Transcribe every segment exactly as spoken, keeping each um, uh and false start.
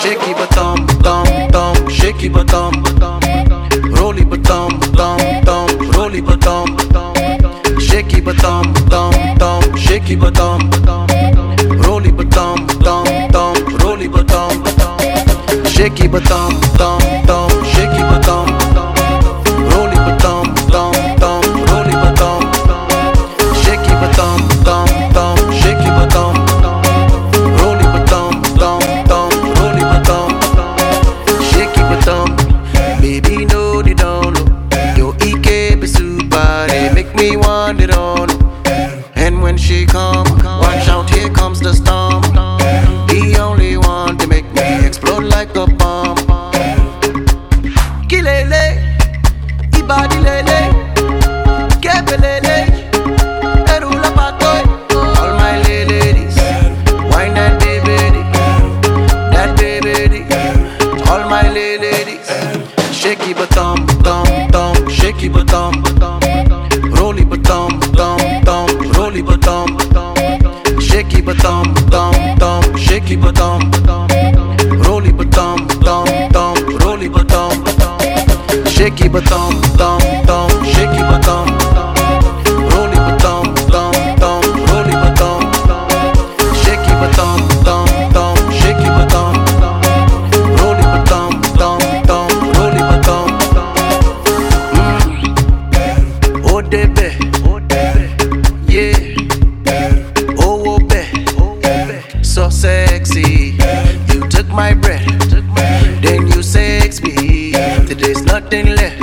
shaky bottom, thumb, thumb, shaky bottom, rolly bottom, thumb, thumb, rolly bottom, shaky bottom, thumb, thumb, shaky bottom, rolly bottom, thumb, thumb, rolly bottom, shaky bottom, thumb, thumb, shaky bottom, rolly bottom, thumb, thumb, rolly bottom, shaky bottom, thumb, thumb, shaky bottom. Baby, no, they don't know. Your E K be super, they make me want it on. And when she come, watch out, here comes the storm. The only one to make me explode like a bomb. Kilele, ibadi lele, kebelele, erula patoy. All my ladies, wine that baby, that baby. All my ladies. Shaky bottom, thumb, thumb, shaky bottom, rolly bottom, thumb, thumb, rolly bottom, shaky bottom, thumb, thumb, shaky bottom, rolly bottom, thumb, thumb, rolly bottom, shaky bottom, thumb, thumb, shaky bottom, rolly bottom, thumb, thumb, rolly bottom, shaky bottom, thumb, thumb, shaky bottom. So sexy, you took my breath, then you sex me. Today's nothing left.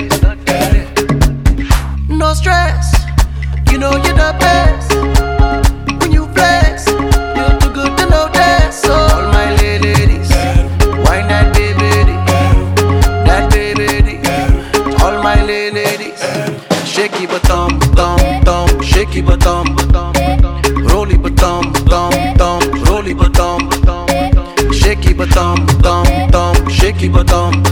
No stress, you know you're the best. When you flex, you're too good to know that. So all my ladies, why not baby, that baby. All my ladies, shaky bottom, thumb, thumb, shaky bottom, rolly bottom, thumb, thumb, rolly bottom, shaky bottom, thumb, thumb, shaky bottom.